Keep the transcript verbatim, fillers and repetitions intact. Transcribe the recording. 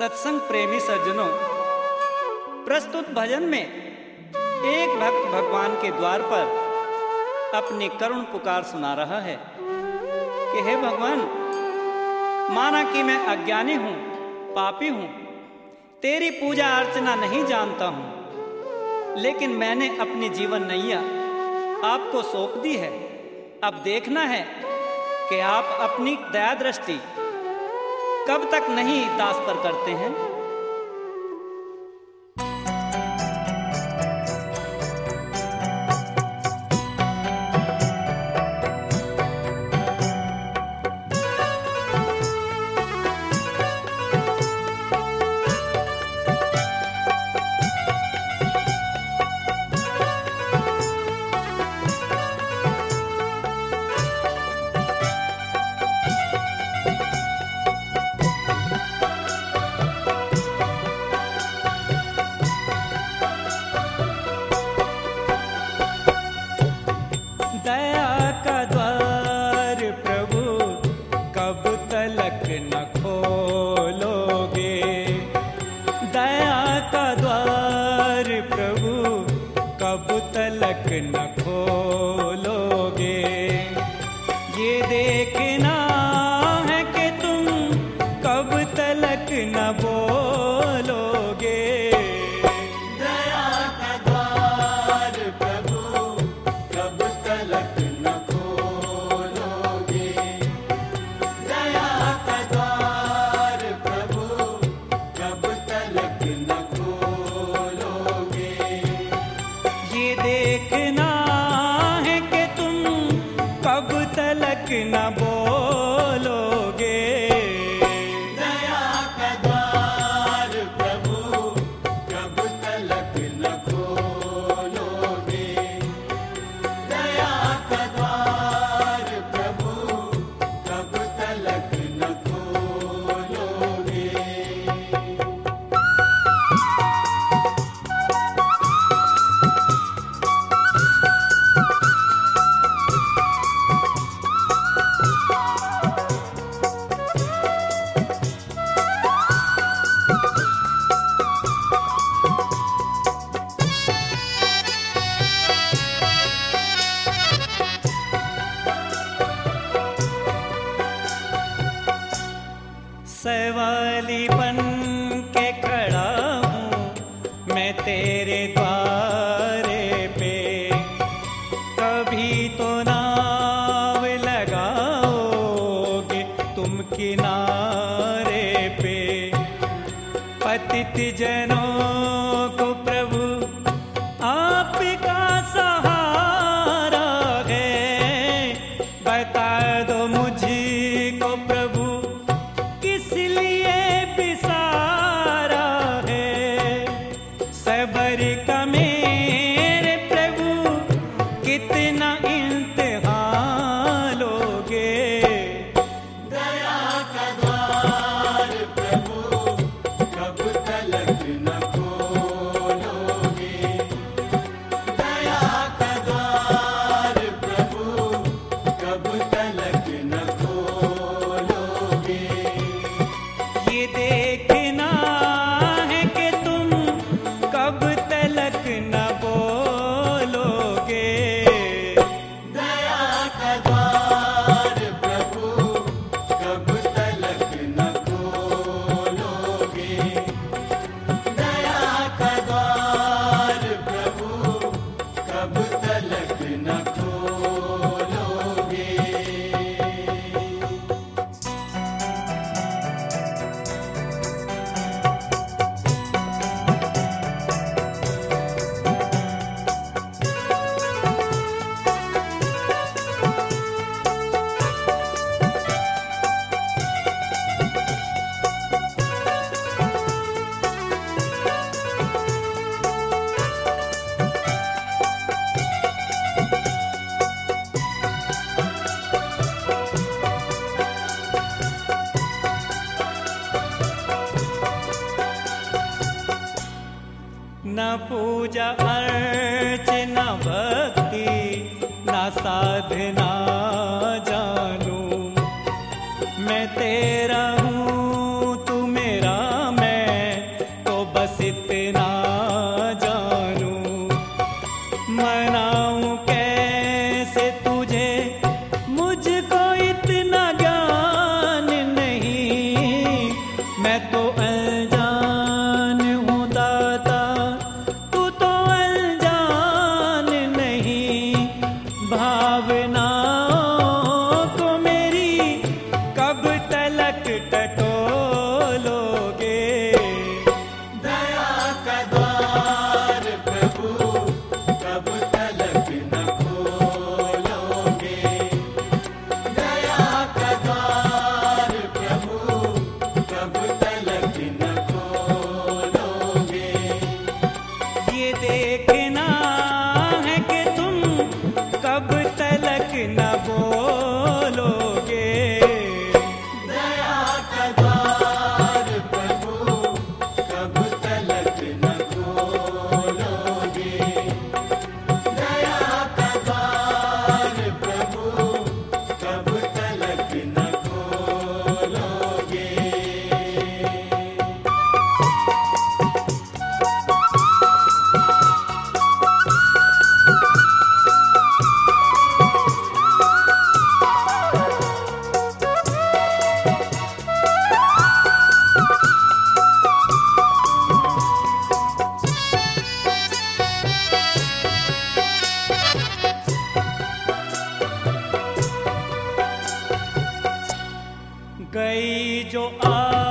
सत्संग प्रेमी सज्जनों, प्रस्तुत भजन में एक भक्त भगवान के द्वार पर अपनी करुण पुकार सुना रहा है कि हे भगवान, माना कि मैं अज्ञानी हूँ, पापी हूँ, तेरी पूजा अर्चना नहीं जानता हूँ, लेकिन मैंने अपनी जीवन नैया आपको सौंप दी है। अब देखना है कि आप अपनी दया दृष्टि कब तक नहीं दास पर करते हैं। न खोलोगे, ये देखना है कि तुम कब तलक न बोलोगे। दया का द्वार प्रभु कब तलक न खोलोगे, दया का द्वार प्रभु कब तलक न खोलोगे। ये देखना है कि तुम कब तलक न बोलोगे। दया का द्वार प्रभु कब तलक न खोलोगे, दया का द्वार प्रभु कब तलक न खोलोगे। सवाली बन के खड़ा हूँ मैं तेरे द्वारे पे, कभी तो नाव लगाओगे तुम किनारे पे। पतित जनों को प्रभु आपका सहारा है, बता दो मुझको प्रभु किस लिए बिसारा है। सबर का मेरे प्रभु कितना इम्तिहान लोगे। दया का द्वार प्रभु कब तलक न खोलोगे, दया का द्वार प्रभु कब तलक न खोलोगे। ये देखना है कि तुम कब तलक न बोलोगे। दया का द्वार प्रभु कब तलक न खोलोगे, दया का द्वार प्रभु कब तलक न खोलोगे। न पूजा अर्चना भक्ति न साधना जानू, मैं तेरा हूँ तू मेरा, मैं गई जो आ